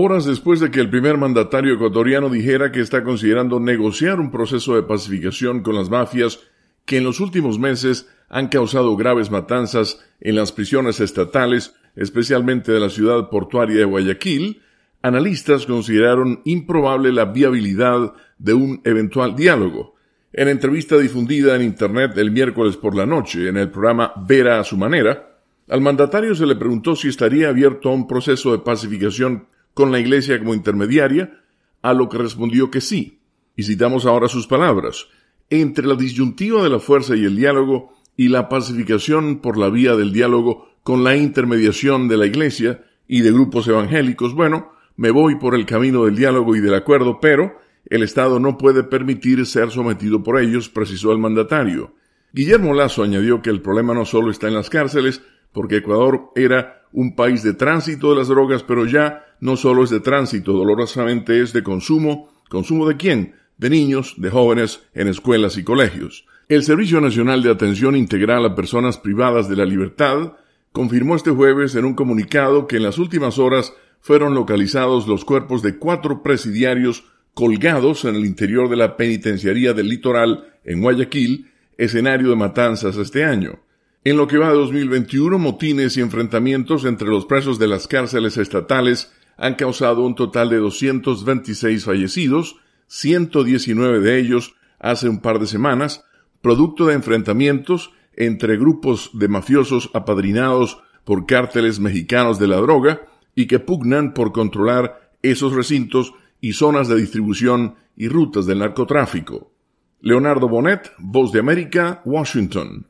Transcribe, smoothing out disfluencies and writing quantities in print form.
Horas después de que el primer mandatario ecuatoriano dijera que está considerando negociar un proceso de pacificación con las mafias que en los últimos meses han causado graves matanzas en las prisiones estatales, especialmente de la ciudad portuaria de Guayaquil, analistas consideraron improbable la viabilidad de un eventual diálogo. En entrevista difundida en Internet el miércoles por la noche en el programa Vera a su manera, al mandatario se le preguntó si estaría abierto a un proceso de pacificación con la Iglesia como intermediaria, a lo que respondió que sí. Y citamos ahora sus palabras: entre la disyuntiva de la fuerza y el diálogo y la pacificación por la vía del diálogo con la intermediación de la Iglesia y de grupos evangélicos, bueno, me voy por el camino del diálogo y del acuerdo, pero el Estado no puede permitir ser sometido por ellos, precisó el mandatario. Guillermo Lasso añadió que el problema no solo está en las cárceles, porque Ecuador era un país de tránsito de las drogas, pero ya no solo es de tránsito, dolorosamente es de consumo. ¿Consumo de quién? De niños, de jóvenes, en escuelas y colegios. El Servicio Nacional de Atención Integral a Personas Privadas de la Libertad confirmó este jueves en un comunicado que en las últimas horas fueron localizados los cuerpos de 4 presidiarios colgados en el interior de la penitenciaría del Litoral en Guayaquil, escenario de matanzas este año. En lo que va de 2021, motines y enfrentamientos entre los presos de las cárceles estatales han causado un total de 226 fallecidos, 119 de ellos hace un par de semanas, producto de enfrentamientos entre grupos de mafiosos apadrinados por cárteles mexicanos de la droga y que pugnan por controlar esos recintos y zonas de distribución y rutas del narcotráfico. Leonardo Bonet, Voz de América, Washington.